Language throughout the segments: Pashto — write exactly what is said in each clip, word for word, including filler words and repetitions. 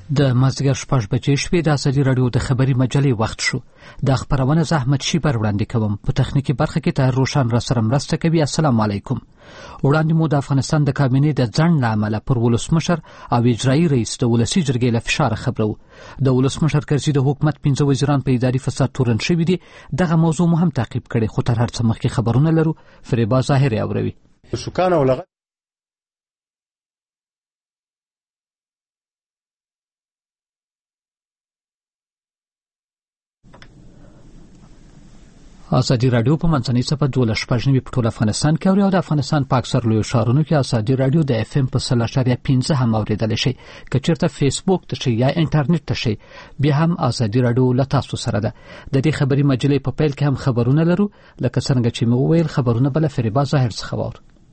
د مازدیګر شپږ بجې شوې. د ازادي راډیو د خبري مجلې وخت شو. د خبرونه زحمت شي پر وړاندې کوم. په تخنیکی برخه کې طاهر روشن را سره مرسته کوي. السلام علیکم. وړاندې مو د افغانستان د کابینې د ځنډ لامل پر ولسمشر او اجرایي رئیس د ولسی جرګې له فشار خبرو. د ولسمشر کرزي د حکومت پنځه وزیران په اداري فساد تورن شوي دي. دغه موضوع مهم تعقیب کړي. خو تر هر څه مخکې خبرونه لرو. فریبا ظاهري اوروي. سکان او لغت ازادي راډیو په منځنۍ صفحه دولس شپږ نوي په ټول افغانستان کې او د افغانستان په اکثر لوی ښارونو کې ازادي راډیو د اف ام په سل اشاریه پنځه هم اوریدل شي. که چیرته فیسبوک ته شي یا انټرنیټ ته شي بیا هم ازادي راډیو له تاسو سره ده. د دې خبري مجلې په پیل کې هم خبرونه لرو. لکه څنګه چې مو ویل خبرونه بل فریبا ظاهر څخه وور.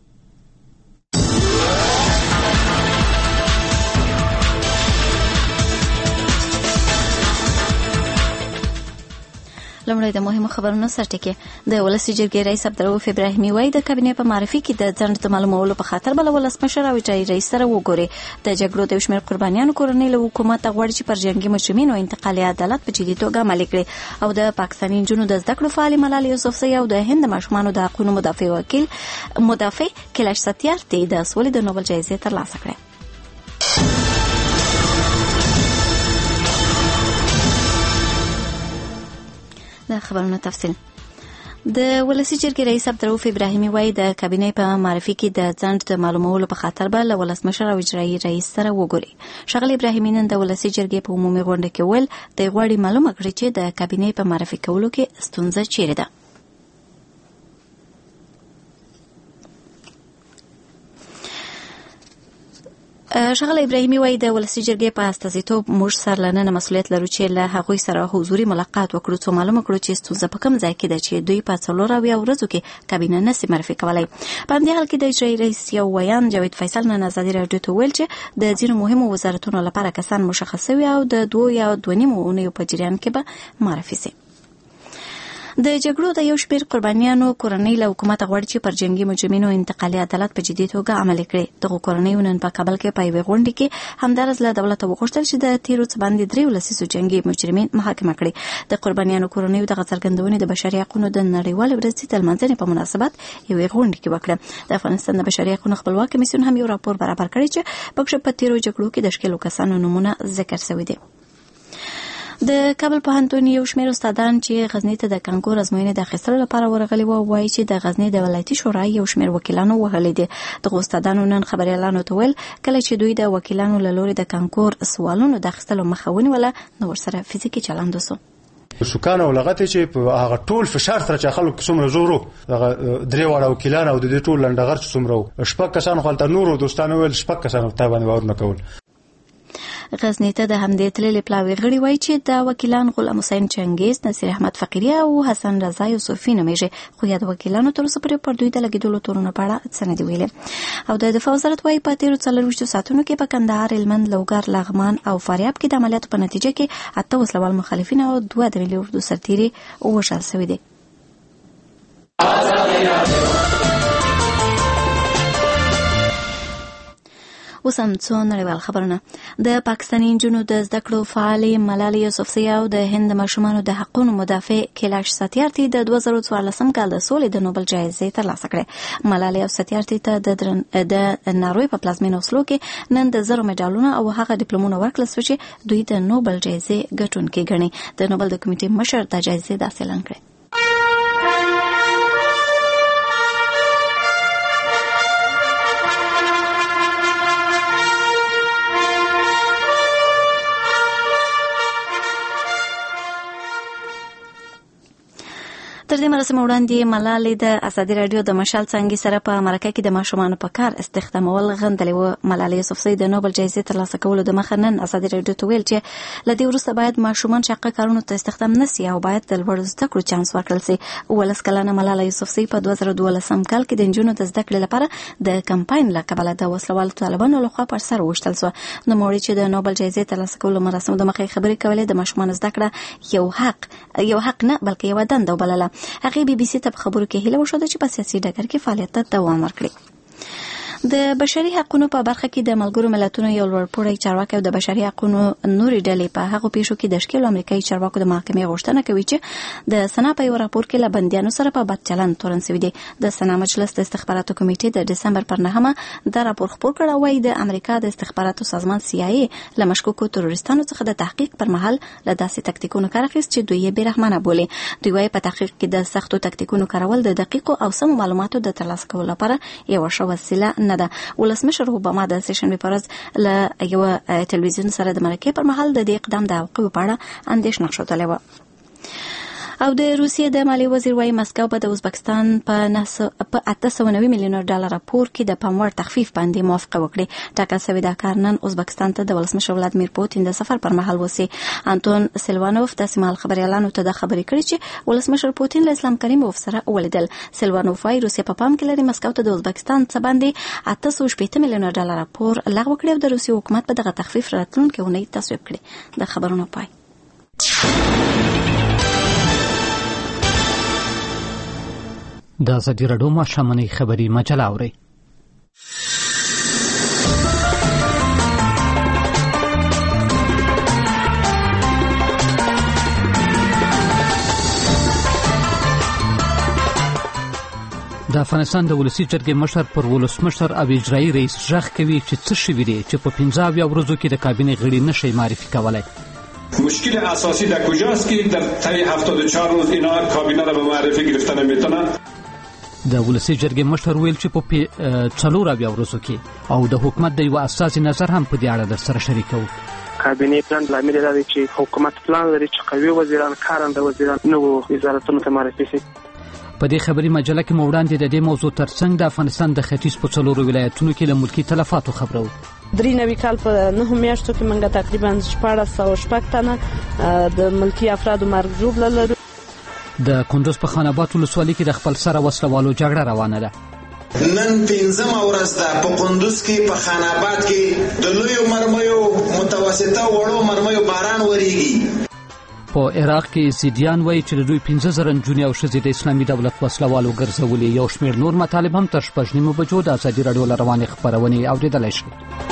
لمړی د مهمو خبرونو سرټکی. د ولسی جرګې رئیس عبدالرؤف ابراهیمي وایي د کابینې په معرفي کې د ځنډ د معلومولو په خاطر بل ولسمشر او اجرایي رئیس سره وګوري. د جګړو د شمیر قربانیانو کورنۍ له حکومت غواړي چې پر جنگي مجرمینو انتقالي عدالت په جدي توګه عملي کړي. او د پاکستاني نجونو د زده کړو فعال ملالۍ یوسفزۍ او د هند ماشومانو د حقوقو مدافع وکیل مدافع کیلاش ستیارتي د سولې د نوبل جایزې ترلاسه کړه. د خبرونو تفصیل. د ولسی جرګې رئیس عبدالرؤف ابراهیمي وایي د کابینې په معرفي کې د ځنډ د معلومولو په خاطر به له ولسمشر او اجرایي رئیس سره وګوري. ښاغلی ابراهیمي نن د ولسی جرګې په عمومي غونډه کې ویل د غواړي معلومه کړي چې د کابینې په معرفي کولو کې ستونزه چیرې ده. ښاغلی ابراهیمي وایي د ولسی جرګې په استازیتوب موږ سرلننه مسؤلیت لرو چې له هغوی سره حضوري ملاقات وکړو څو معلومه کړو چې ستونزه په کوم ځای کې ده چې دوی په څلور اویا ورځو کې کابینه نشي معرفي کولی. په همدې حال کې د اجرایي رئیس یو ویان جاوید فیصل نن ازادي راډیو ته ویل چې د ځینو مهمو وزارتونو لپاره کسان مشخص شوي او د دوه یا دوه نیمو اونیو په جریان کې به معرفي شي. د جګړو د یو شمېر قربانیانو کورنۍ له حکومت غواړي چې پر جنگي مجرمینو انتقالي عدالت په جدي توګه عملي کړي. دغه کورنۍ نن په کابل کې په یوې غونډه کې همدارس له دولته وغوښتل چې د تیرو څه باندې درې ولسیزو جنگي مجرمین محاکمه کړي. د قربانیانو کورنۍ دغه څرګندونې د بشري حقوقو د نړیوالې ورځې د لمانځنې په مناسبت یوې غونډه کې وکړه. د افغانستان د بشري حقوقو خپلواک کمیسیون هم یو راپور برابر کړی چې پکې په تیرو جګړو کې د شکلو کسانو نمونه ذکر شوی دی. د کابل پوهنتون یو شمېر استادان چې غزنی ته د کانکور ازموینې د اخیستلو لپاره ورغلي وو وایي چې د غزنی د ولایتي شورا یو شمېر وکیلانو وهلي دي. دغه استادانو نن خبریالانو ته ویل کله چې دوی د وکیلانو له لوري د کانکور سوالونو د اخیستلو مخه ونیوله نو ورسره فزیکي چلند وسو. سکان او لغت چې هغه ټول فشار سره چې خلک څومره زورو هغه درې واړه وکیلان او د دې ټول لنډغر څومره شپږ کسان خپل نورو دوستانو ول شپږ کسان ته باندې باور نه کول. غزنی ته د همدې تللې پلاوي غړي وایي چې د وکیلان غلام حسین چنګیز، نصیر احمد فقیری او حسن رضا یوسفی نومیږي. خو یا د وکیلانو تر اوسه پورې پر دوی د لګیدلو تورونه په اړه څه نه دي ویلي. او د دفاع وزارت وایي په تیرو څلرویشتو ساعتونو کې په کندهار، هلمند، لوګر، لغمان او فاریاب کې د عملیاتو په نتیجه کې اته وسلوال مخالفین او دوه د ملي اردو سرتیري ووژل شوي دي. اوس هم څو نړیوال خبرونه. د پاکستاني نجونو د زده کړو فعالې ملالۍ یوسفزۍ او د هند ماشومانو د حقوقو مدافع کیلاش ستیارتي د دوه زره څوارلسم کال د سولې د نوبل جایزې ترلاسه کړې. ملالۍ او ستیارتي ته د د ناروې په پلازمینه اوسلو کې نن د زرو مډالونه او هغه ډیپلومونه ورکړل شوي چې دوی د نوبل جایزې ګټونکي ګڼي. د نوبل د کمیټې مشر د جایزې داسې اعلان کړی. تر دې مراسم وړاندې ملالۍ د ازادي راډیو د مشال څانګې سره په مرکه کې د ماشومانو په کار استخدامول غندلې وه. ملالۍ یوسفزۍ د نوبل جایزې ترلاسه کولو د مخه نن ازادي راډیو ته ویل چې له دې وروسته باید ماشومان شاقه کارونو ته استخدام نه سي او باید د لوړو زده کړو چانس ورکړل سي. اوولس کلنه ملالۍ یوسفزۍ په دوه زره دولسم کال کې د نجونو د زده کړې لپاره د کمپاین له کبله د وسلوالو طالبانو لخوا پر سر وویشتل شوه. نوموړي چې د نوبل جایزې ترلاسه کولو مراسمو د مخه خبرې کولې د ماشومانو زده کړه یو حق یو حق نه بلکې یو دنده وبلله. هغه بي بي سي ته په خبرو کې هیله وښوده چې په سیاسي ډګر کې فعالیت ته دوام ورکړي. د بشري حقوقو په برخه کې د ملګرو ملتونو یو لوړپوړی چارواکي د بشري حقوقو نوري ډلې په هغه پیښو کې د ښکیل امریکایي چارواکو د محکمې غوښتنه کوي چې د سنا په یو راپور کې له بندیانو سره په بد چلند تورن شوی دی. د سنا مجلس د استخباراتو کمیټې د دسمبر پر نهمه دا راپور خپور کړ او وايي د امریکا د استخباراتو سازمان سی آی ای له مشکوکو تروریستانو څخه د تحقیق پر مهال له داسې تکتیکونو کار اخیست چې دوی یې بیرحمانه بولي. دوی وايي په تحقیق کې د سختو تکتیکونو کارول د دقیقو او سمو معلوماتو د ترلاسه کولو لپاره یو ښه وسیله نه ده. ولسمشر اوباما د سیشن په ورځ له یو ټلویزیون سره د مرکې پر مهال د دې اقدام د عواقبو په اړه اندېښنه ښودلې وه. او د روسیې د مالیې وزیر وايي مسکو به د ازبکستان په په اته سوه نوي میلیونه ډالر پور کې د پاموړ تخفیف باندې موافقه وکړي. ټاکل شوی دا کار نن ازبکستان ته د ولسمشر ولادمیر پوتین د سفر پر مهال وسی. انتون سیلوانوف د سیمال خبريالانو ته د خبرې کړې چې ولسمشر پوتین له اسلام کریموف سره ولیدل. سیلوانوف وايي روسیه په پام کې لري مسکو ته د ازبکستان څخه باندې اته سوه شپږ میلیونه ډالر پور لغوه کړي او د روسیې حکومت په دغه تخفیف راتلونکي اونۍ تصویب کړي. د خبرونو پای. د ازادي راډیو ماښامنۍ خبري مجله اورئ. د افغانستان د ولسی جرګې مشر پر ولسمشر او اجرایي رئیس ژغ کوي چې څه شوي دي چې په پنځه اویا ورځو کې د کابینې غړي نشي معرفي کولای. مشکل اساسی در کجاست که در طی هفتاد و چهار روز اینا کابینه را به معرفی گرفتن نمیتونن. د ولسی جرګې مشر ویل چې په څلور اویا ورځو کې او د حکومت د یو اساسي نظر هم په دې اړه در سره شریکو. کابینې پلان لامل دی چې حکومت پلان لري چې قوي وزیران کارنده وزیران نو وزارتونو ته معرفي شي. په دې خبري مجله کې مو وړاندې د دې موضوع ترڅنګ د افغانستان د ختیځ په څلورو ولایتونو کې له ملکی تلفاتو خبرو. درې نوي کال په نهه میاشتو کې موږ تقریبا شپاړس سوه شپږ تنه د ملکی افرادو مرګ ژوبله لرو. د کندوز په خان آباد ولسوالۍ کې د خپل سره وسلوالو جګړه روانه ده. نن پنځمه ورځ ده په کندوز کې په خان آباد کې د لویو مرمیو متوسطه وړو مرمیو باران وریږي. په عراق کې زیدیان وایي چې د دوی پنځه زره نجونې او ښځې د اسلامي دولت وسلوالو ګرځولي. یو شمېر نور مطالب هم تر شپږ نیمو بجو د ازادي راډیو له روانې خپرونې اورېدلی شئ.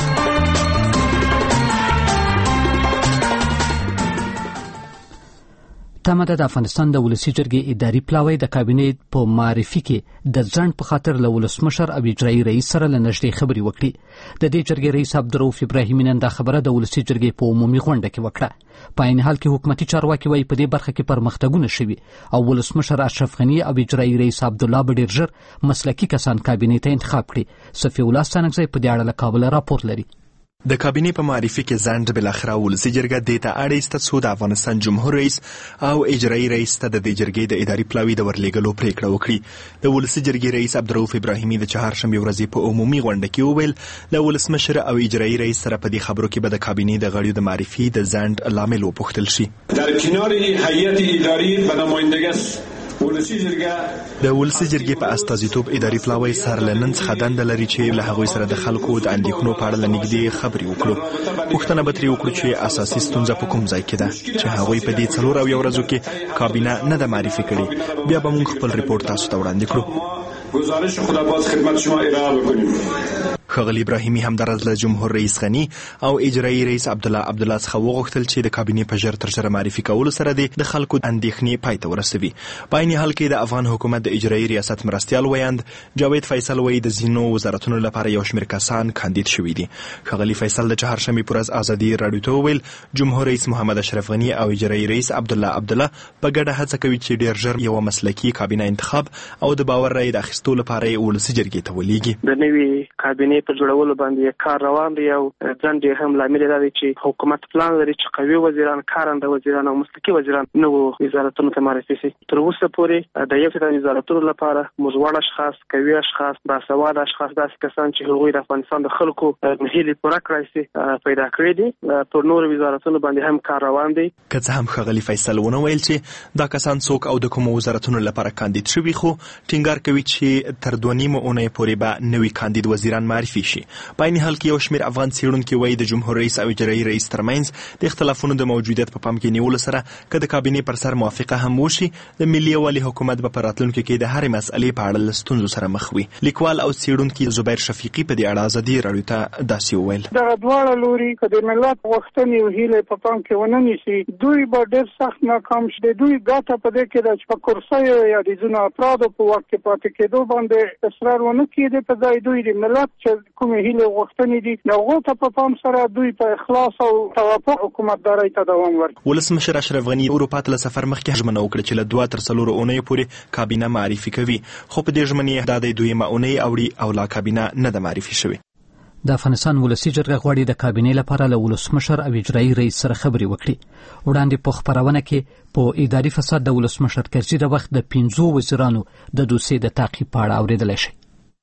تمه ده د افغانستان د ولسی جرګې اداري پلاوی د کابینې په معرفي کې د ځنډ په خاطر له ولسمشر او اجرایي رئیس سره له نږدې خبرې وکړي. د دې جرګې رئیس عبدالرؤف ابراهیمي نن دا خبره د ولسی جرګې په عمومي غونډه کې وکړه. په عین حال کې حکومتي چارواکي وایي په دې برخه کې پرمختګونه شوي او ولسمشر اشرف غني او اجرایي رئیس عبدالله به ډېر ژر مسلکي کسان کابینې ته انتخاب کړي. صفي الله ستانکزی په دې اړه له کابل راپور لري. د کابینې په معرفي کې ځنډ بالاخره ولسی جرګه دې ته اړ ایسته څو د افغانستان جمهور رئیس او اجرایي رئیس ته د دې جرګې د اداري پلاوي د ورلېږلو پریکړه وکړي. د ولسی جرګې رئیس عبدالرؤف ابراهیمي د چهارشنبې ورځې په عمومي غونډه کې وویل له ولسمشر او اجرایي رئیس سره په دې خبرو کې به د کابینې د غړیو د معرفي د ځنډ لامل وپوښتل شي. در کنار هیئت اداري به نمایندګۍ د ولسی جرګې په استازیتوب اداري پلاوی سر لنن څخه دنده لري چې له هغوی سره د خلکو د اندېښنو په اړه لنږدې خبرې وکړو. پوښتنه به ترې وکړو چې اساسي ستونزه په کوم ځای کې ده چې هغوی په دې څلور اویا ورځو کې کابینه نه ده معرفي کړې. بیا به موږ خپل ریپورت تاسو ته وړاندې کړو. گزارش خود باز خدمت شما ارائه بکنیم. ښاغلي ابراهیمي همدارز له جمهور رئیس غني او اجرایي رئیس عبدالله عبدالله څخه وغوښتل چې د کابینې په ژر تر ژره معرفي کولو سره د خلکو اندېښنې پای ته ورسوي. په عین حال کې د افغان حکومت د اجرایي ریاست مرستیال ویاند جاوید فیصل وایي د ځینو وزارتونو لپاره یو شمېر کسان کاندید شوي دي. ښاغلي فیصل د چهارشنبې په ورځ ازادي راډیو ته وویل جمهور رئیس محمد اشرف غني او اجرایي رئیس عبدالله عبدالله په ګډه هڅه کوي چې ډېر ژر یوه مسلکي کابینه انتخاب او د باور رایې د اخیستو لپاره یې ولسي جرګې ته ولیږي. د نوې کابینې په جوړولو باندې کار روان دی او ځنډ یې هم لامل دی چې حکومت پلان لري چې قوي وزیران کارنده وزیران او مسلکي وزیران نو وزارتونو ته معرفي شي. تر اوسه پورې د یو څه وزارتونو لپاره مزوړ اشخاص قوي اشخاص باسواده اشخاص داسې کسان چې هغوی د افغانستان د خلکو هیلې پوره کړای شي پیدا کړی دي. پر نور وزارتونو باندې هم کار روان دی. که څه هم ښاغلي فیصل ونه ویل چې دا کسان څوک او د کومو وزارتونو لپاره کاندید شوي خو ټینګار کوي چې تر دوه نیمو اونۍ پورې به نوي کاندید وزیران معرفي معرفي شي. په عین حال کې یو شمېر افغان څېړونکي وایي د جمهور رئیس او اجرایي رئیس ترمنځ د اختلافونو د موجودیت په پام کې نیولو سره که د کابینې پر سر موافقه هم وشي د ملي یووالي حکومت به په راتلونکي کې د هرې مسئلې په اړه له ستونزو سره مخ وي. لیکوال او څېړونکي زبیر شفیقي په دې اړه ازادي راډیو ته داسې وویل: دغه دواړه لوري که د ملت غوښتنې او هیلې په پام کې ونه نیسي، دوی به ډېر سخت ناکام شي. د دوی ګټه په دې کې ده چې په کرسیو یا د ځینو افرادو په واک کې پاتې کېدو باندې اصرار ونه کړي، په ځای دوی د ملت چې کومې هیلې غوښتنې دي د هغو ته په پام سره دوی په اخلاص او توافق حکومتدارۍ ته دوام ورکړي. ولسمشر اشرف غني اروپا ته له سفر مخکې ژمنه وکړه چې له دوه تر څلورو اونیو پورې کابینه معرفي کوي، خو په دې ژمنې دا د دویمه اونۍ اوړي او لا کابینه نه ده معرفي شوې. د افغانستان ولسي جرګه غواړي د کابینې لپاره له ولسمشر او اجرایي رئیس سره خبرې وکړي. وړاندې په خپرونه کې په اداري فساد د ولسمشر کرزي د وخت د پنځو وزیرانو د دوسیې د تعقیب په اړه اورېدلی شئ.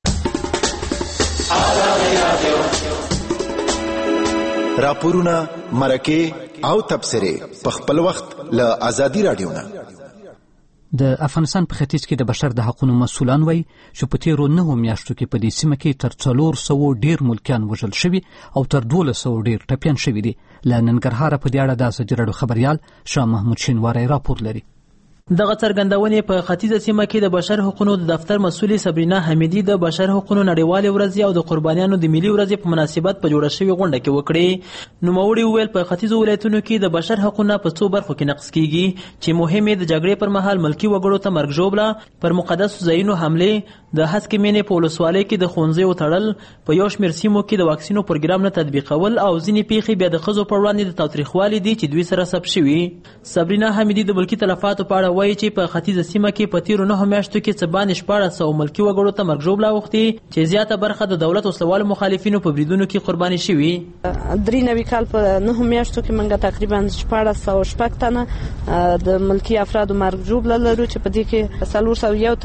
راپورونه، مرکې او تبصرې په خپل وخت له ازادي راډیو نه. د افغانستان په ختیځ کې د بشر د حقوقو مسؤلان وایي چې په تیرو نهو میاشتو کې په دې سیمه کې تر څلور سوو ډیر ملکیان وژل شوي او تر دولس سوو ډیر ټپیان شوي دي. له ننګرهاره په دې اړه د ازادي راډیو خبریال شاه محمود شینواری راپور لري. دغه څرګندونې په ختیځه سیمه کې د بشر حقوقو د دفتر مسؤل صبرینا حمیدي د بشر حقوقو نړیوالې ورځ او د قربانیانو د ملي ورځ په مناسبت په جوړه شوې غونډه کې وکړې. نوموړي وویل په ختیځو ولایتونو کې د بشر حقوقو په څو برخو کې نقض کیږي چې مهمه د جګړې پر مهال ملکی وګړو ته مرګ ژوبله، پر مقدس ځایونو حمله، د هسکې مینې په ولسوالۍ کې د ښوونځیو تړل، په یو شمېر سیمو کې د واکسینو پروګرام نه تطبیقول او ځینې پیښې بیا د ښځو پر وړاندې د تاوتریخوالي دي چې دوی سره ثبت شوي. صبرینا حمیدي د ملکي تلفاتو په اړه وایي چې په ختیځه سیمه کې په تیرو نهو میاشتو کې څه باندې شپاړس سوه ملکي وګړو ته مرګ ژوبله اوښتې چې زیاته برخه د دولت وسلوالو مخالفینو په بریدونو کې قرباني شوي. درې نوي کال په نهو میاشتو کې موږ تقریبا شپاړس سوه شپږ تنه د ملکي افرادو مرګ ژوبله لرو چې په دې کې څلور سوه یو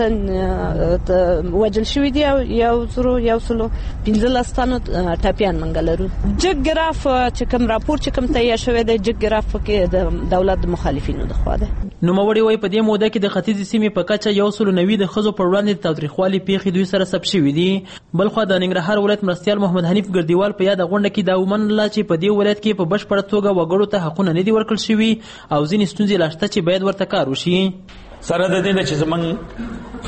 تن وژل شوي دي او یو زرو یو سلو پنځلس تنو ټپیان موږ لرو. جګ ګراف چې کوم راپور چې کوم تهیه شوی دی، جګ ګراف کې د دولت د مخالفینو د خوا ده. نوموړي وایي په دې موده کې د ختیځې سیمې په کچه یو سلو نوي د ښځو پر وړاندې د تاوتریخوالي پیښې دوی سره ثبت شوي دي. بلخوا د ننګرهار ولایت مرستیال محمد حنیف ګردیوال په یاده غونډه کې دا ومنله چې په دې ولایت کې په بشپړه توګه وګړو ته حقونه نه دي ورکړل شوي او ځینې ستونزې لا شته چې باید ورته کار وشي. سره د دې چې زمونږ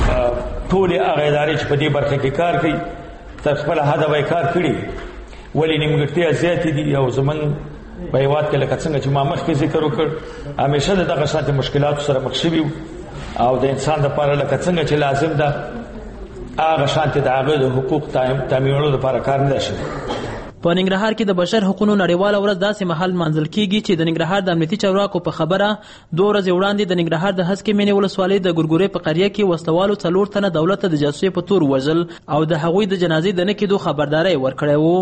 ټولې هغه ادارې چې په دې برخه کې کار کوي تر خپله حده به یې کار کړي، ولې نیمګړتیا زیاتې دي او زمونږ په هېواد کې لکه څنګه چې ما مخکې ذکر وکړ همیشه د دغه شانتې مشکلاتو سره مخ شوي او د انسان لپاره لکه څنګه چې لازم ده هغه شانتې د هغه د حقوق تامینولو لپاره کار نه ده شوی. په ننګرهار کې د بشر حقوقو نړیواله ورځ داسې مهال منځل کیږي چې د ننګرهار د امنیتي چارواکو په خبره دوه ورځې وړاندې د ننګرهار د هسکې مینې ولسوالۍ د ګورګورې په قریه کې وسلوالو څلور تنه دولت ته د جاسوسۍ په تور وژل او د هغوی د جنازې د نه کېدو خبرداری ورکړی و.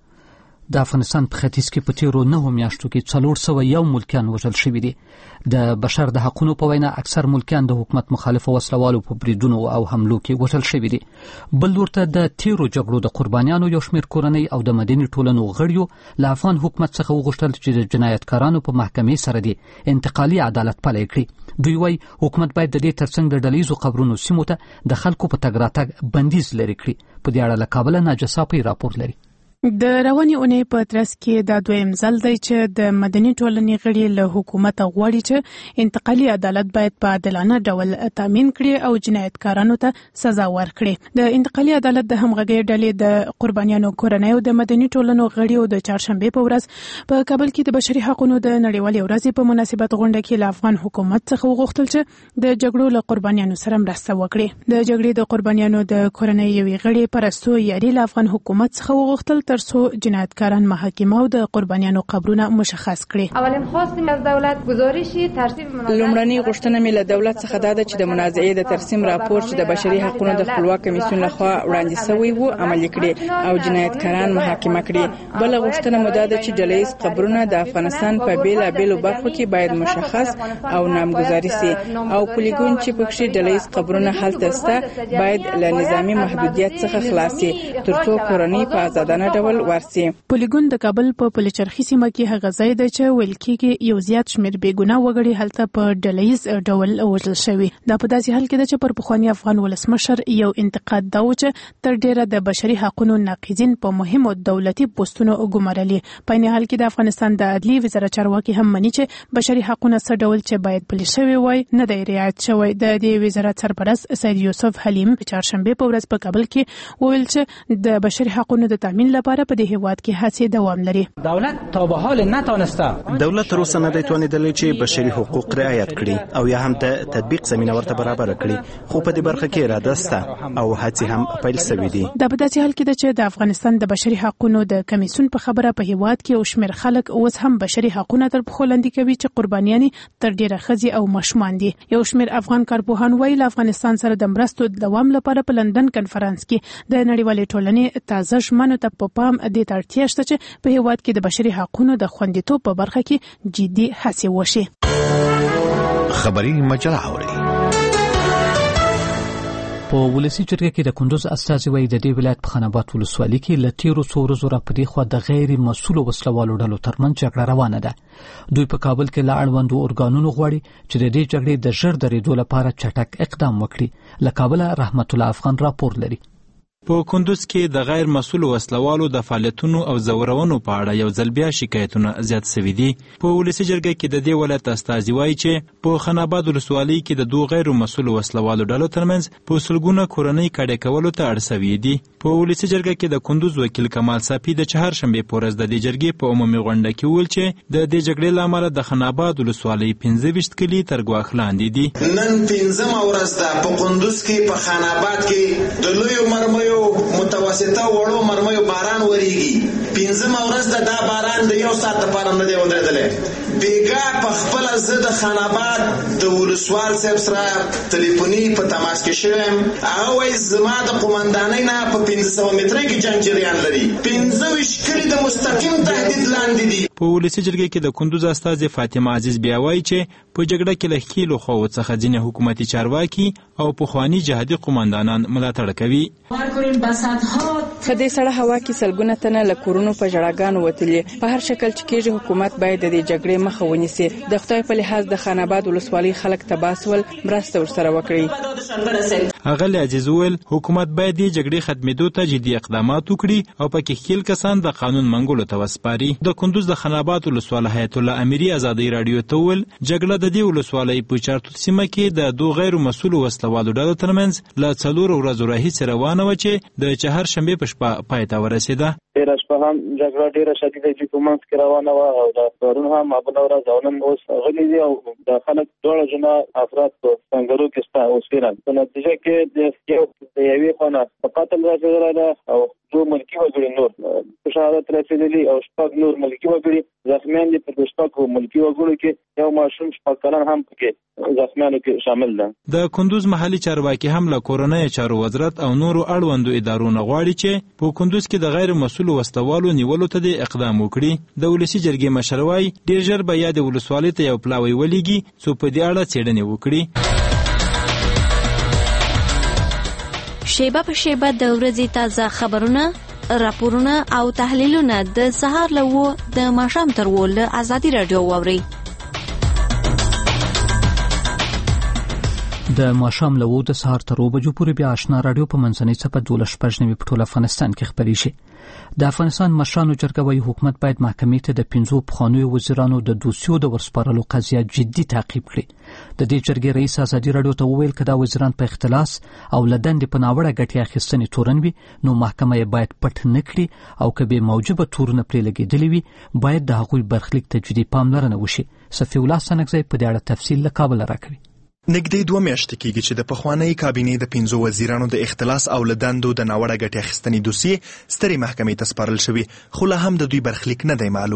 د افغانستان په ختیځ کې په تیرو نهو میاشتو کې څلور سوه یو ملکیان وژل شوي دي. د بشر د حقونو په وینا اکثر ملکیان د حکومت مخالفو وسلوالو په بریدونو او حملو کې وژل شوي دي. بل ورته د تیرو جګړو د قربانیانو یو شمېر کورنۍ او د مدني ټولنو غړیو له افغان حکومت څخه وغوښتل چې د جنایتکارانو په محکمې سره دي انتقالي عدالت پلی کړي. دوی وایي حکومت باید د دې ترڅنګ د ډلیزو قبرونو سیمو ته د خلکو په تګ راتګ بندیز لرې کړي. په دې اړه له کابله ناجه صافی راپور لري. د رواني اونۍ په ترڅ کې دا دویم ځل دی چې د مدني ټولنې غړي له حکومت غواړي چې انتقالي عدالت باید په عادلانه ډول تامین کړي او جنایتکارانو ته سزا ورکړي. د انتقالي عدالت د همغږۍ ډلې د قربانیانو کورنۍ او د مدني ټولنو غړي د چهارشنبه په ورځ په کابل کې د بشري حقوقو د نړیوالې ورځې په مناسبت غونډه کې له افغان حکومت څخه وغوښتل چې د جګړو له قربانیانو سره مرسته وکړي. د جګړې د قربانیانو د کورنۍ یوې غړي پرستو یاري له افغان حکومت څخه وغوښتل ترڅو جنایتکاران محاکمه او د قربانیانو قبرونه مشخص کړي. اولین خواستیم از دولت گزارشی ترتیب منظم. لومړنۍ غوښتنه مې له دولت څخه دا ده چې د منازعې د ترسیم راپور چې د بشري حقوقو د خپلواک کمیسیون لخوا وړاندې شوی وو عملي کړي او جنایتکاران محاکمه کړي. بل غوښتنه مو دا ده چې ډلیز قبرونه د افغانستان په بیلابېلو برخو کې باید مشخص او نامګذاري سي او پولیګون چې پکې ډلیز قبرونه هلته سته باید له نظامی محدودیت څخه خلاص شي ترڅو کورنۍ په آزادانه ډول ډول ورسي. پولیګون د کابل په پلچرخي سیمه کې هغه ځای دی چې ویل کېږي یو زیات شمېر بېګناه وګړي هلته په ډلهییز ډول وژل شوي. دا په داسې حال کې ده چې پر پخواني افغان ولسمشر یو انتقاد دا و چې تر ډیره د بشري حقوقو ناقضین په مهمو دولتي پوسټونو ګمارلي. په این حال کې د افغانستان د عدلي وزارت چارواکي هم مني چې بشري حقوقو څه ډول چې باید پلي شوی وای نه دی رعایت شوی. د دې وزارت سرپرست سید یوسف حلیم په چهارشنبه په ورځ په کابل کې وویل چې د بشري حقوقو د تامین لپاره په دې هیواد کې هڅې دوام لري. دولت تا به حال نتونسته دولت تر اوسه نه دی توانیدلی چې بشري حقوق رعایت کړي او یا هم د تطبیق زمينه ورته برابر کړي، خو په دې برخه کې اراده شته او هڅې هم پیل شوې دي. دا په داسې حال کې ده چې د افغانستان د بشري حقوقو د کمیسیون په خبره په هیواد کې او شمېر خلک اوس هم بشري حقوقو تر پښو لاندې کوي چې قربانیان تر ډیره ښځې او ماشومان دي. یو شمېر افغان کارپوهان وایي له افغانستان سره د مرستو د دوام لپاره په لندن کنفرانس کې د نړیوالې ټولنې تازه ژمنو ته په پام دې ته اړتیا شته چې په هیواد کې د بشري حقوقو د خوندیتوب په برخه کې جدي هڅې وشي. خبري مجله اوري. په ولسی جرګه کې د کندوز استازي وایي د دې ولایت په خنابات ولسوالۍ کې له تیرو څو ورځو راپدې خوا د غیر مسؤلو وسلوالو ډلو ترمنځ جګړه روانه ده. دوی په کابل کې له اړوندو ارګانونو غواړي چې د دې جګړې د ژر درېدو لپاره چټک اقدام وکړي. له کابله رحمت الله افغان راپور لري. په کندوز کې د غیر مسؤل وسلوالو د فعالیتونو او زورونو په اړه یو ځل بیا شکایتونه زیات شوي دي. په ولسی جرګه کې د دې ولایت استازي وایي چې په خناباد ولسوالۍ کې د دوه غیر مسؤل وسلوالو ډلو ترمنځ په سلګونه کورنۍ کډه کولو ته اړ شوي دي. په ولسی جرګه کې د کندوز وکیل کمال صافي د چهارشنبه په ورځ د دې جرګې په عمومي غونډه کې وویل چې د دې جګړې له امله د خناباد ولسوالۍ پنځه ویشت کلي تر ګواښ لاندې دي. نن پنځمه ورځ ده په کندوز کې په خناباد کې د لویو مرمیو متوسطه وړو مرمیو باران وریږي. پنځمه ورځ ده دا باران د یو ساعت لپاره نه دی ودرېدلی. بیګا په خپله زه د خاناباد د ولسوال صاحب سره تلیفوني په تماس کې شوم. هغه وایي زما د قومندانۍ نه په پنځه سوه مترۍ کې جنګ جریان لري. پنځه ویشت کلي د مستقیم تهدید لاندې دي. په ولسی جرګې کې د کندوز استازي فاطمه عزیز بیا وایي چې په جګړه کې له ښکېلو خواو څخه ځینې حکومتي چارواکي او پخواني جهادي قومندانان ملاتړ کوي. په دې سړه هوا کې سلګونه تنه له کورونو په ژړاګانو وتلي. په هر شکل چې کېږي حکومت باید د دې جګړې مخه ونیسي. د خدای په لحاظ د خاناباد ولسوالۍ خلک تباه سول، مرسته ورسره وکړي. اغلی عزیز وویل حکومت باید دې جګړې ختمېدو ته جدي اقدامات وکړي او پکې ښکېل کسان د قانون منګولو ته وسپاري. د کندوز د خاناباد ولسوالۍ حیات الله اميري ازادۍ راډیو ته وویل جګړه د دې ولسوالۍ په چارتوت سیمه کې د دوه غیر مسؤلو وسلوالو ډلو ترمنځ له څلورو ورځو راهیسې روانه وه چې د چهارشنبې په شپه پای ته ورسېده. ډېره شپه هم جګړه ډېره شدیده چې په منځ کې روانه وه او د پرون هم بله ورځ او نن اوس غلي دي او د خلک دواړه جنا افراد په سنګرو کې شته اوس فعلا. په نتیجه کې د یوې خوا نه په قتل رسېدلی ده او دوه ملکي وګړي نور په شهادت رسېدلي او شپږ نور ملکي وګړي زخمیان دي. په شپږو ملکي وګړو کې یو ماشوم شپږ کلن هم پکې زخمیانو کې شامل ده. د کندوز محلي چارواکي هم له کورنۍ چارو وزارت او نورو اړوندو ادارو نه غواړي چې په کندوز کې د غیر مسؤلو وسلوالو نیولو ته د اقدام وکړي. د ولسی جرګې مشر وایي ډېر ژر به یا د ولسوالۍ ته یو پلاوی ولیږي څو په دې اړه څېړنې وکړي. شیبه په شیبه د ورځې تازه خبرونه، راپورونه او تحلیلونه د سهار له اوه د ماښام تر اوه له ازادي راډیو واورئ. د ماښام له اوه د سهار تر اوه بجو پورې بیا آشنا راډیو په منځنۍ څپه دولس شپږ نوي په ټول افغانستان کې خپرې شي. د افغانستان مشرانو جرګه وايي حکومت باید محکمې ته د پنځو پخوانیو وزیرانو د دوسیو د ورسپارلو قضیه جدي تعقیب کړي. د دې جرګې رئیس ازادي راډیو ته وویل که دا وزیران په اختلاس او له دندې په ناوړه ګټې اخیستنې تورن وي نو محکمه یې باید پټ نه کړي او که بې موجبه تورونه پرې لګېدلي وي باید د هغوی برخلیک ته جدي پاملرنه وشي. صفي الله سنګزی په دې اړه تفصیل له کابله راکوي. نږدې دوه میاشتې کېږي چې د پخوانۍ کابینې د پنځو وزیرانو د اختلاس او له دندو د ناوړه ګټې اخیستنې دوسیې سترې محکمې ته سپارل شوي، خو لا هم د دوی برخلیک نه دی معلوم.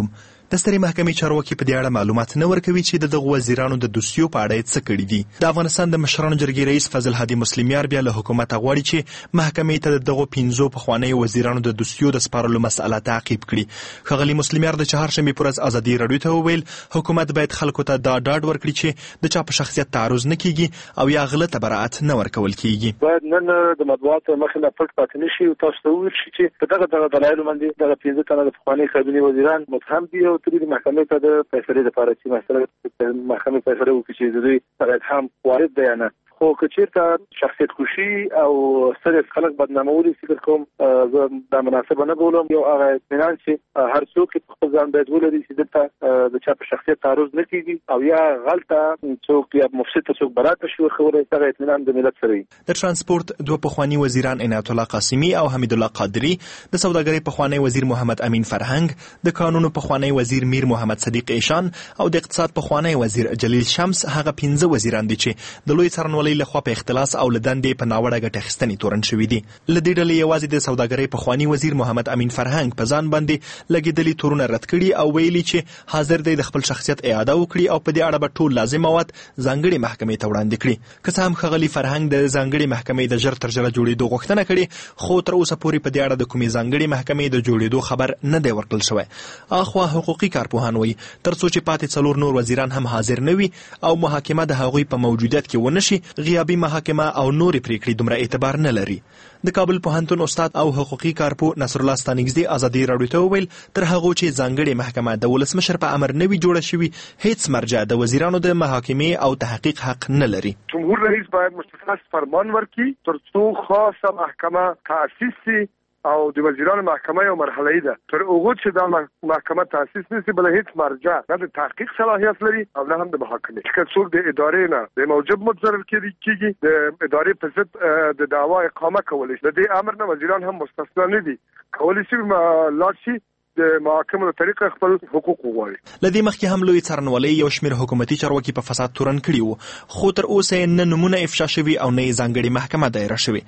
د سترې محکمې چارواکي په دې اړه معلومات نه ورکوي چې د دغو وزیرانو د دوسیو په اړه څه کړي دي. د افغانستان د مشرانو جرګې رئیس فضل هادي مسلمیار بیا له حکومت غواړي چې محکمې ته د دغو پنځو پخوانیو وزیرانو د دوسیو د سپارلو مسأله تعقیب کړي. ښاغلي مسلمیار د چهارشنبې پر ورځ ازادي راډیو ته وویل حکومت باید خلکو ته دا ډاډ ورکړي چې د چا په شخصیت تعرض نه کیږي او یا غلطه براءت نه ورکول کیږي. باید نن د مطبوعاتو مخې نه پټ پاتې نشي او تاسو ته وویل شي چې په دغه دغه دلایلو باندې دغه پنځه تنه د پخواني کابینې وزیران متهم دي او ترې د محکمې ته د فیصلې لپاره چې مسله محکمې فیصله وکړي چې د دوی سره هم وارد دی یا نه. خو که چېرته شخصیت کشي او ستر خلک بدنامولي فکر کوم زه دا مناسبه نه بولم. یو هغه اطمینان چې هر څوک په خپل ځان باید ولري چې دلته د چا په شخصیت تعرض نه کیږي او یا غلطه څوک یا مفسد ته څوک برات شي ورکولی دغه اطمینان د ملت سره وي. د ترانسپورت دوه پخواني وزیران عنایت الله قاسمي او حمید الله قادري، د سوداګرۍ پخوانی وزیر محمد امین فرهنګ، د قانونو پخوانی وزیر میر محمد صدیق ایشان او د اقتصاد پخوانی وزیر جلیل شمس هغه پنځه وزیران دي چې د لوی څارنوالۍ لخوا په اختلاس او لدندې په ناوړه ګټه اخیستنې تورن شوي دي. له دې ډلې یوازې د سوداګرۍ پخوانی وزیر محمد امین فرهنګ په ځان باندې لګېدلي تورونه رد کړي او ویلي چې حاضر دی د خپل شخصیت اعاده وکړي او په دې اړه به ټول لازم مواد ځانګړې محکمې ته وړاندې کړي. که څه هم ښاغلي فرهنګ د ځانګړې محکمې د ژر تر ژره جوړېدو غوښتنه کړې، خو تر اوسه پورې په دې اړه د کومې ځانګړې محکمې د جوړېدو خبر نه دی ورکړل شوی. اخوا حقوقي کارپوهان وایي تر څو چې پاتې څلور نور وزیران هم حاضر نه وي او محاکمه د هغوی په موجودیت کې ونه شي، غیابي محاکمه او نورې پریکړې دومره اعتبار نه لري. د کابل پوهنتون استاد او حقوقي کارپو نصر الله ستانګزي ازادي راډیو ته وویل تر هغه چې ځانګړې محکمه د ولسمشر په امر نه وي جوړه شوې، هیڅ مرجع د وزیرانو د محاکمې او تحقیق حق نه لري. جمهور رئیس باید مشخص فرمان ورکړي تر څو خاصه محکمه تأسیس شي او د وزیرانو محکمه یو مرحله ده. تر هغه چې دا محکمه تأسیس نشي بل هیڅ مرجع نه د تحقیق صلاحیت لري او نه هم د محاکمې. که څوک د ادارې نه د موجب متضرر کیږي د ادارې په ضد د دعوا اقامه کولی شي. د دې امر نه وزیران هم مستثنا نه دي، کولی شي لاړ شي د محاکمو په طریقه خپل حقوق وغواړي. لدې مخکې هم لوی څارنوالۍ یو شمېر حکومتي چارواکي په فساد تورن کړي وو، خو تر اوسه نه نمونه افشا شوي او نه ځانګړې محکمه دایره شوې.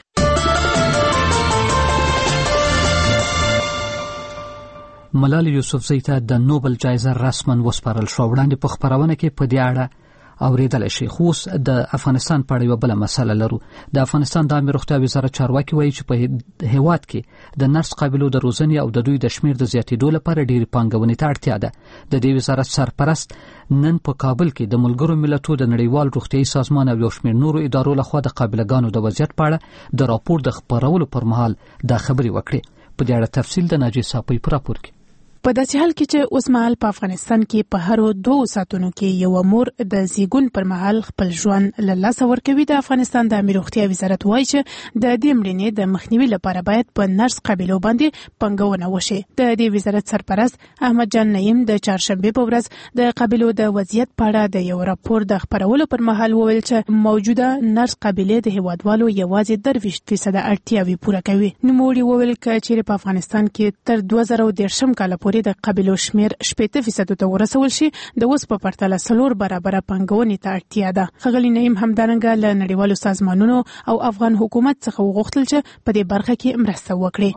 ملالۍ یوسفزۍ ته د نوبل جایزه رسما وسپارل شو. وړاندې په خپرونه کې په دې اړه اوریدلی شي. خو اوس د افغانستان په اړه یوه بله مسله لرو. د افغانستان د عامې روغتیا وزارت چارواکي وایي چې په هیواد کې د نرس قابلو د روزنې او د دوی د شمېر د زیاتېدو لپاره ډېرې پانګونې ته اړتیا ده. د دې وزارت سرپرست نن په کابل کې د ملګرو ملتونو د نړیوال روغتیايي سازمان او یو شمېر نورو ادارو لخوا د قابلګانو د وضعیت په اړه د راپور د خپرولو پر مهال دا خبرې وکړې. په دې اړه تفصیل د ناجي صاپوي په راپور کې. په داسې حال کې چې اوس مهال په افغانستان کې په هر دوه ساعتونو کې یو مور د زیږون پر مهال خپل ژوند له لاسه ورکوي. د افغانستان د عامې روغتیا وزارت وایي چې د دې مړینې د مخنیوي لپاره باید په نرس قابلو باندې پانګونه وشي. د دې وزارت سرپرست احمد جان نعیم د چهارشنبې په ورځ د قابلو د وضعیت په اړه د یو راپور د خپرولو پر مهال وویل چې موجوده نرس قابلې د هیوادوالو یوازې درویشت فیصده اړتیاوې پوره کوي. نوموړي وویل چې په افغانستان کې تر دوه زره دېرشم کال پورې د قابلو شمیر شپږ فیصد ته ورسول شي، د اوس په پرتله څلور برابره پانګونې ته اړتیا ده. ښاغلي نعیم همدارنګه له نړیوالو سازمانونو او افغان حکومت څخه وغوښتل چې په دې برخه کې مرسته وکړي.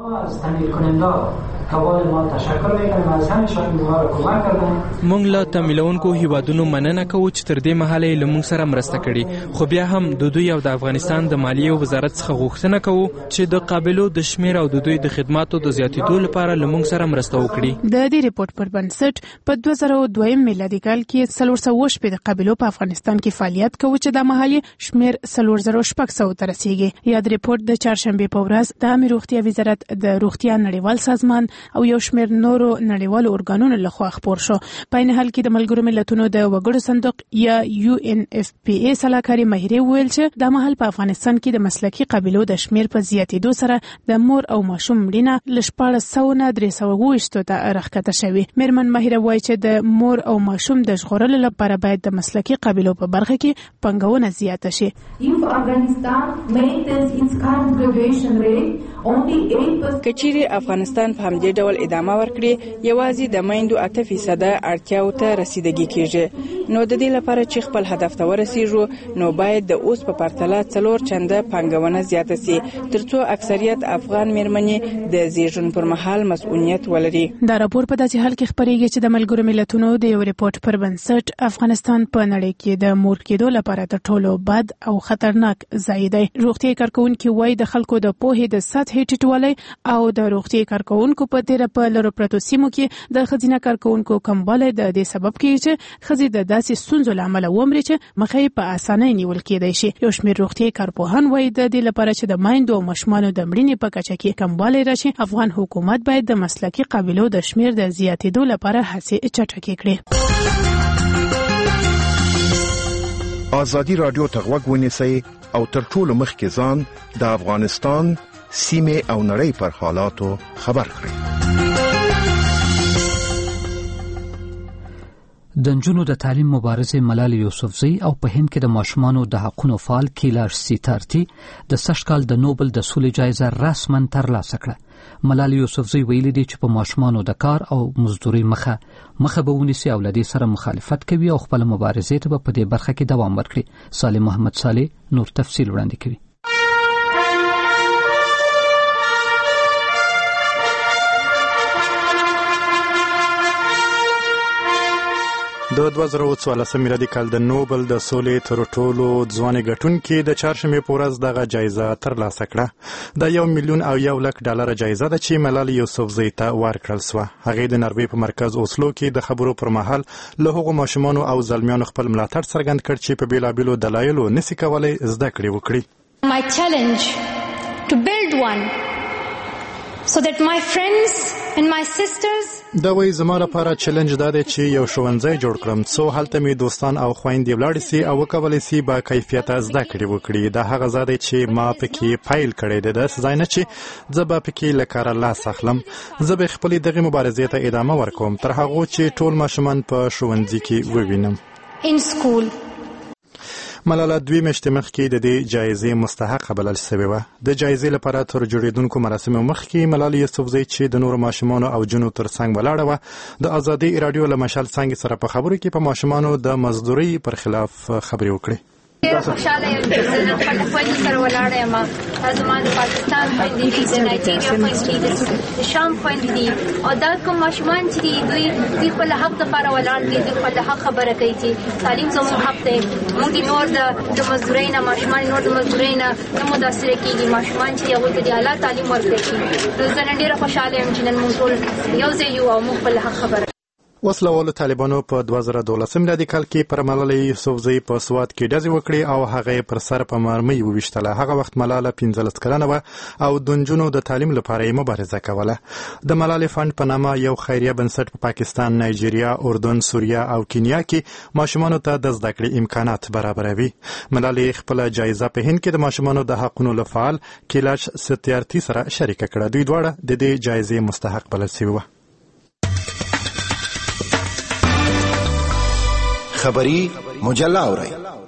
موږ له تمویلونکو هیوادونو مننه کوو چې تر دې مهاله یې له موږ سره مرسته کړې، خو بیا هم د دوی او د افغانستان د مالیې وزارت څخه غوښتنه کوو چې د قابلو د شمیر او د دوی د خدماتو د زیاتېدو لپاره له موږ سره مرسته وکړي. د دې ریپورت پر بنسټ په دوه زره دوه میلادي کال کې څلور سوه شپږ قابلو په افغانستان کې فعالیت کوي چې د مهالي شمیر څلور زره شپږ سوه ته رسیږي. یاد ریپورت د چهارشنبې په ورځ د عامې روغتیا وزارت د روغتیا نړیوال سازمان او یو شمیر نورو نړیوالو ارګانونو لخوا خپور شو. په عین حال کې د ملګرو ملتونو د وګړو صندوق یا یو ان اف پی ای سلاکاري ماهرې وویل چې د مهال په افغانستان کې د مسلکي قابلو د شمیر په زیاتېدو سره د مور او ماشوم مړینه له شپاړس سوه نه درې سوه اووه ویشتو ته راښکته شوې. میرمن ماهره وایي چې د مور او ماشوم د ژغورلو لپاره باید د مسلکي قابلو په برخه کې پانګونه زیاته شي. کچېرې افغانستان په همدې ډول ادامه ورکړي یوازې د میندو اته فیصده اړتیاو ته رسیدګي کیږي. نو د دې لپاره چې خپل هدف ته ورسیږو نو باید د اوس په پرتله څلور چنده پانګونه زیاته سي ترڅو اکثریت افغان میرمنې د زیږون پر مهال مسؤلیت ولري. دا راپور په داسې حال کې خبرېږي چې د ملګرو ملتونو د یو ریپورت پر بنسټ افغانستان په نړۍ کې د مور کېدو لپاره تر ټولو بد او خطرناک ځای دی. روغتیايي کارکوونکي وایي د خلکو د پوهې د سطحې ټیټوالی او د روغتیايي کارکوونکو په تیره په لرو پرتو سیمو کې د ښځینه کارکوونکو کموالی د دې سبب کیږي چې ښځې د داسې ستونزو له امله ومري چې مخه یې په اسانۍ نیول کېدای شي. یو شمېر روغتیايي کارپوهان وایي د دې لپاره چې د میندو او ماشومانو د مړینې په کچه کې کموالی راشي، افغان حکومت باید د مسلکي قابلو د شمېر د زیاتېدو لپاره هڅې چټکې کړي. ازادي رادیو ته غوږ ونیسئ او تر ټولو مخکې ځان د افغانستان سیمې او نړۍ پر حالاتو خبر کړئ. د نجونو د تعلیم مبارزه ملالۍ یوسفزۍ او په هند کې د ماشومانو د حقونو فعال کیلاش سیتارتي د سږ کال د نوبل د سولې جایزه رسما ترلاسه کړه. ملالۍ یوسفزۍ ویلي دي چې په ماشومانو د کار او مزدوري مخه مخه به ونیسي او له دې سره مخالفت کوي او خپل مبارزې ته په دې برخه کې دوام ورکړي. صالح محمد صالح نور تفصیل وړاندې کوي. د دوه زره څوارلسم میلادي کال د نوبل د سولې تر ټولو ځوانې ګټونکي د چهارشنبې په ورځ دغه جایزه ترلاسه کړه. د یو میلیون او یو لک ډالر جایزه ده چې ملالۍ یوسفزۍ ته ورکړل سوه. هغې د نروې په مرکز اوسلو کې د خبرو پر مهال له هغو ماشومانو او زلمیانو خپل ملاتړ څرګند کړ چې په بېلابېلو دلایلو نسي کولی زده کړې وکړي. My challenge to build one so that my friends and my sisters دا وایي زما لپاره چلنج دا دی چې یو ښوونځی جوړ کړم څو هلته مې دوستان او خویندې ولاړې سي او وکولی سي با کیفیته زده کړې وکړي. دا هغه ځای دی چې ما پکې پیل کړی دی، داسې ځای نه چې زه به پکې له کاره لاس اخلم. زه به خپلې دغې مبارزې ته ادامه ورکوم تر هغو چې ټول ماشومان په ښوونځي کې ووینم. in school. ملاله دوی میاشتې مخکې د دې جایزې مستحقه بلل شوې وه. د جایزې لپاره تر جوړېدونکو مراسمو مخکې ملالۍ یوسفزۍ چې د نورو ماشومانو او جنو تر څنګ ولاړه وه د ازادۍ راډیو له مشال څانګې سره په خبرو کې په ماشومانو د مزدورۍ پر خلاف خبرې وکړې. ډېره خوشحاله یم چې زه د خپلو خویندو سره ولاړه یم. زما د پاکستان خویندې دي، د نایجیریا خویندې دي، د شام خویندې دي او دا کوم ماشومان چې دي دوی دوی خپل حق دپاره ولاړ دي، دوی خپل حق خبره کوي چې تعلیم زموږ حق دی. موږ نور د مزدورۍ نه ماشومان نور د مزدورۍ نه نه متاثره کېږي. ماشومان چې هغوی ته د اعلی تعلیم ورکړی شي. نو زه نن ډېره خوشحاله یم چې نن موږ ټول یو ځای یو او موږ خپل حق خبره. وسلوالو طالبانو په دوه زره دولسم میلادي کال کې پر ملالۍ یوسفزۍ په سوات کې ډزې وکړې او هغه یې پر سر په مرمۍ وویشتله. هغه وخت ملاله پنځلس کلنه وه او د نجونو د تعلیم لپاره یې مبارزه کوله. د ملالۍ فنډ په نامه یو خیریه بنسټ په پاکستان، نایجیریا، اردن، سوریه او کینیا کې ماشومانو ته د زده کړې امکانات برابروي. ملالۍ خپله جایزه په هند کې د ماشومانو د حقونو له فعال کیلاش ستیارتي سره شریکه کړه. دوی دواړه د دې جایزې مستحق بلل شوي وه. خبری مجله اورئ.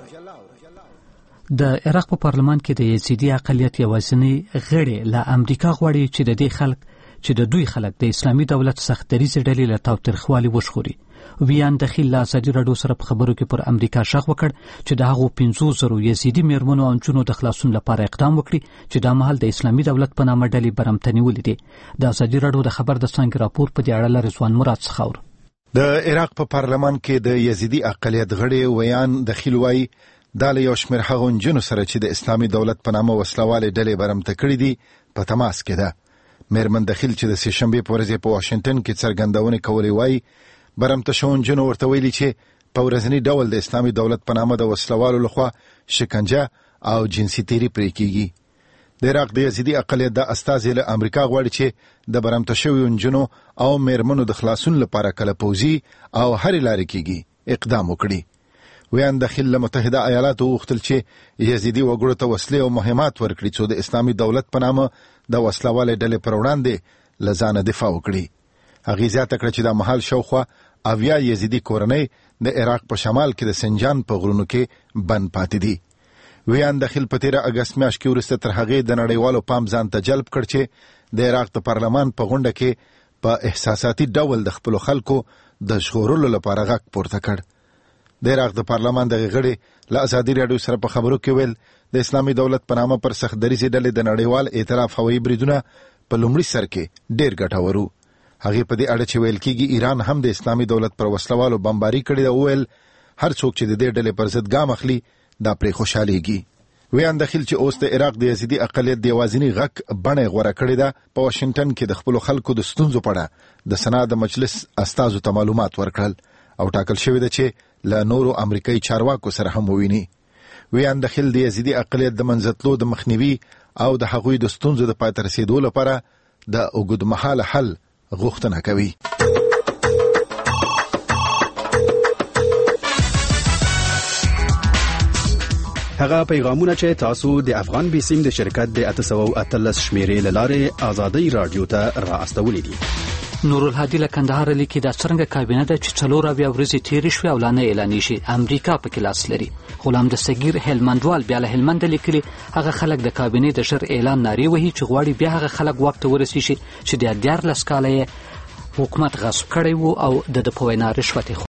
د عراق په پارلمان کې د یزیدي اقلیت یوازینی غړي له امریکا غواړي چې د دې خلک چې د دوی خلک د اسلامي دولت سخت دریځ ډلې له تاوتریخوالي وشخوري. ویان دخیل له ازادي راډیو سره په خبرو کې پر امریکا شغ وکړ چې د هغو پنځو زرو یزیدي میرمنو او نجونو د خلاصون لپاره اقدام وکړي چې دا مهال د اسلامي دولت په نامه ډلې برمته نیولې دي. د ازادي راډیو د خبر د څانګې راپور په دې اړه له رضوان مراد څخه اورو. د عراق په پارلمان کې د یزیدي اقلیت غړي ویان دخیل وایي دا له یو شمېر هغو نجونو سره چې د اسلامي دولت په نامه وسلوالې ډلې برمته کړي دي په تماس کې ده. میرمن دخیل چې د سې شنبې په ورځ په واشنګټن کې څرګندونې کولې وایي برمته شوو نجونو ورته ویلي چې په ورځني ډول د اسلامي دولت په نامه د وسلوالو لخوا شکنجه او جنسي تیري پرې کیږي. د عراق د یزیدي اقلیت د استازي له امریکا غواړي چې د برمته شویو نجونو او میرمنو د خلاصون لپاره کله پوځي او هرې لارې کېږي اقدام وکړي. ویان دخیل له متحده ایالاتو وغوښتل چې یزیدي وګړو ته وسلې او مهمات ورکړي څو د اسلامي دولت په نامه د وسلوالې ډلې پر وړاندې له ځانه دفاع وکړي. هغې زیاته کړه چې دا مهال شاوخوا اویا یزیدي کورنۍ د عراق په شمال کې د سنجان په غرونو کې بند پاتې دي. ویان دخیل په تیره اګست میاشت کې وروسته تر هغې د نړیوالو پام ځان ته جلب کړ چې د عراق د پارلمان په غونډه کې په احساساتي ډول د خپلو خلکو د ژغورلو لپاره غږ پورته کړ. د عراق د پارلمان دغه غړي له ازادي راډیو سره په خبرو کې ویل د اسلامي دولت په نامه پر سخت دریځې ډلې د نړیوال ائتلاف هوایي بریدونه په لومړي سر کې ډېر ګټور وو. هغه په دې اړه چې ویل کېږي ایران هم د اسلامي دولت پر وسلوالو بمباري کړې ده وویل هر څوک چې د دې ډلې پر ضد ګام اخلي دا پرې خوشحالېږي. ویان دخیل چې اوس د عراق د یزیدي اقلیت د یوازینی غږ بڼه غوره کړې ده. په واشنگټن کې د خپلو خلکو د ستونزو په اړه د سنا د مجلس استازو ته معلومات ورکړل او ټاکل شوې ده چې له نورو امریکایي چارواکو سره هم وویني. ویان دخیل د یزیدي اقلیت د منځتلو د مخنیوي او د هغوی د ستونزو د پای ته رسیدو لپاره د اوږدمهاله حل غوښتنه کوي. هغه پیغامونه چې تاسو د افغان بیسیم د شرکت د اته سوه او اتلس شمیرې له لارې آزادۍ رادیو ته را استولې دي. نورالهادي له کندهار لیکي دا څرنګه کابینه ده چې څلور اویا ورځې تېرې شوې او لا نه اعلانېږي. امریکا پکې لاس لري. غلام دستګیر هلمندوال بیا له هلمند لیکلي هغه خلک د کابینې د ژر اعلان نارې وهي چې غواړي بیا هغه خلک واک ته ورسیږي چې د دیارلس کاله حکومت غصب کړی و او د په وینا رشوت